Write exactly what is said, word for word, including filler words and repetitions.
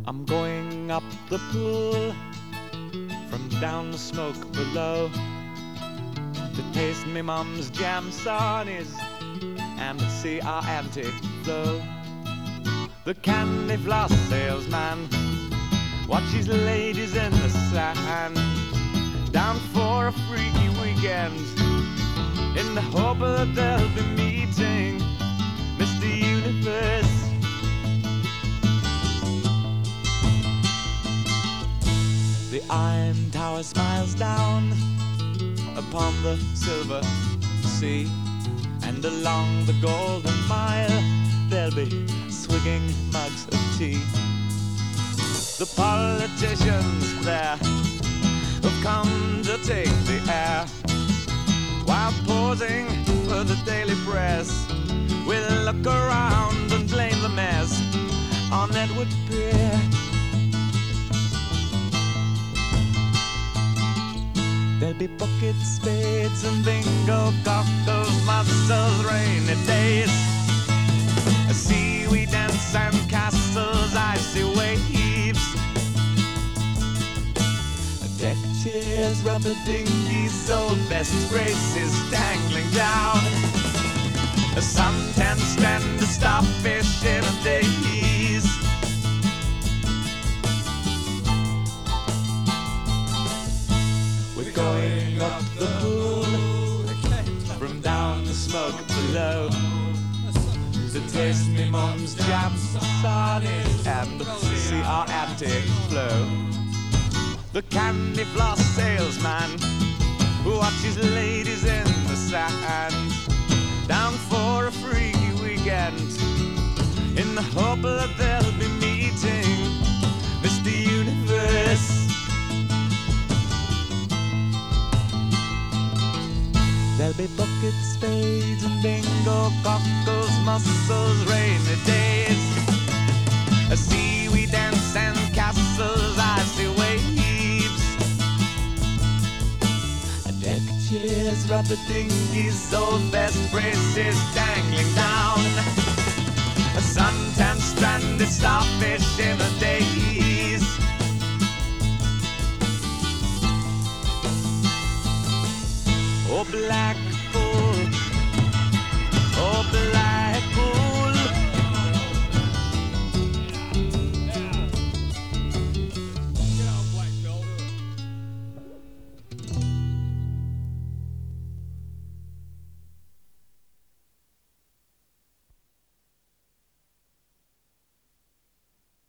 I'm going up the pool from down the smoke below to taste me mum's jam sarnies and see our auntie flow. The candy floss salesman watches ladies in the sand, down for a freaky weekend in the hope that they'll be meeting Mister Universe. The Iron Tower smiles down upon the silver sea, and along the Golden Mile there'll be swigging mugs of tea. The politicians there have come to take the air, while posing for the daily press we'll look around and blame the mess on Edward Peer. There'll be buckets, spades and bingo cockles, mussels, rainy days, a seaweed dance and castles, icy waves, deck chairs, rubber dinghies, old best braces dangling down, a suntan stand, a starfish in a daze. We're going up the pool from down the smoke below to taste me mum's jam sarnies and see our auntie flow. The candy floss salesman who watches ladies in the sand, down for a freaky weekend in the hope that they'll be meeting Mister Universe. There'll be buckets, spades and bingo cockles, mussels, rainy days, a seaweed dance and castles, icy waves, deck chairs, rubber dinghies, old best braces dangling down, a suntan stranded starfish in a daze. Oh, black